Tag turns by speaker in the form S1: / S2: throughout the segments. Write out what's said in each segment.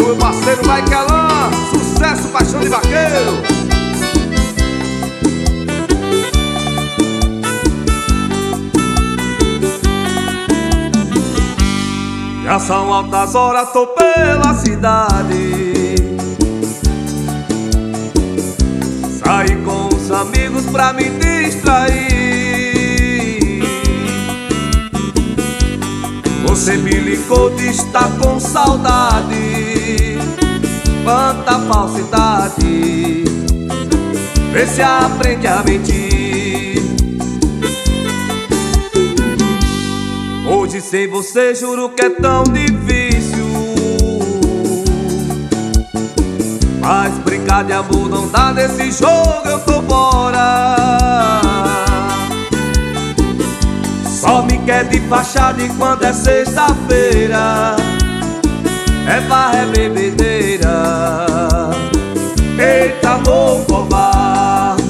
S1: meu parceiro Maikelã, sucesso, paixão de vaqueiro. Já são altas horas, tô pela cidade. Saí com os amigos pra me distrair. Você me ligou de estar com saudade. Quanta falsidade, vê se aprende a mentir. Hoje sem você juro que é tão difícil, mas brincar de amor não dá nesse jogo, eu tô fora. Só me quer de fachada e quando é sexta-feira é barra, é bebedeira. Eita, amor covarde.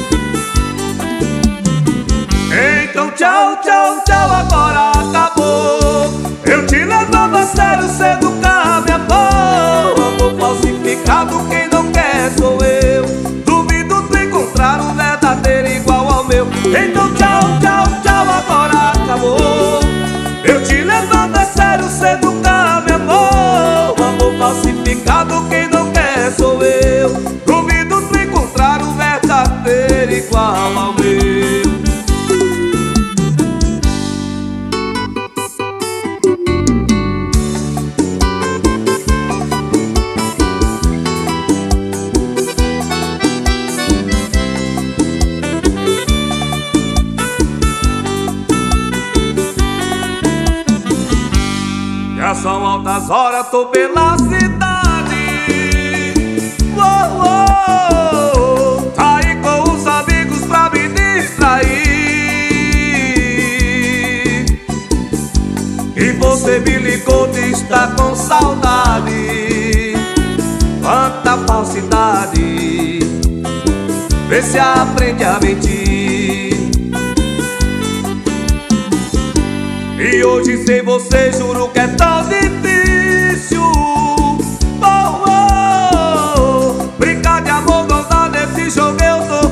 S1: Então tchau, tchau, tchau, agora acabou. Eu te levava a sério, cê nunca me amou. Amor falsificado, quem não quer sou eu. Duvido tu encontrar um verdadeiro igual ao meu. Então tchau, tchau, tchau, agora acabou. Eu te levava a sério, cê nunca me amou. Amor falsificado, quem não quer sou eu. Duvido tu encontrar um verdadeiro igual ao meu. Já são altas horas, tô pela cidade. Saí com os amigos pra me distrair. E você me ligou de estar com saudade. Quanta falsidade, vê se aprende a mentir. E hoje sem você juro que é tão difícil. Brincar de amor não dá nesse jogo, eu tô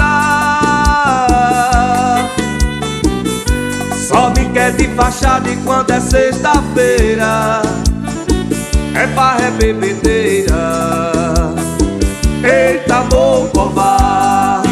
S1: fora. Só me quer de fachada e quando é sexta-feira é barra, é bebedeira. Eita, amor covarde.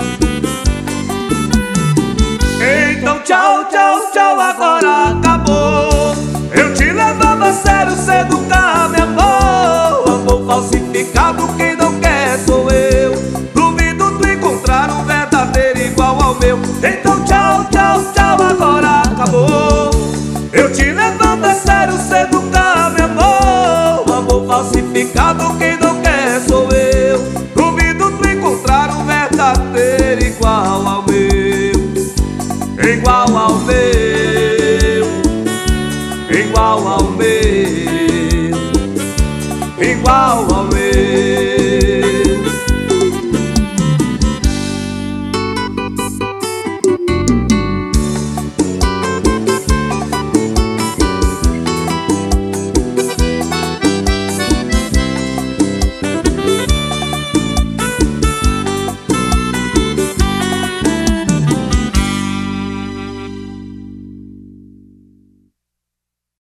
S1: Então tchau, tchau, tchau, agora acabou. Eu te levava a sério, cê nunca me amou. Amor falsificado, quem não quer sou eu. Duvido tu encontrar um verdadeiro igual ao meu. Então tchau, tchau, tchau, agora acabou. Eu te levava a sério, cê nunca me amou. Amor falsificado, quem não quer sou eu. Duvido tu encontrar um verdadeiro igual ao meu. Igual ao meu, igual ao meu, igual ao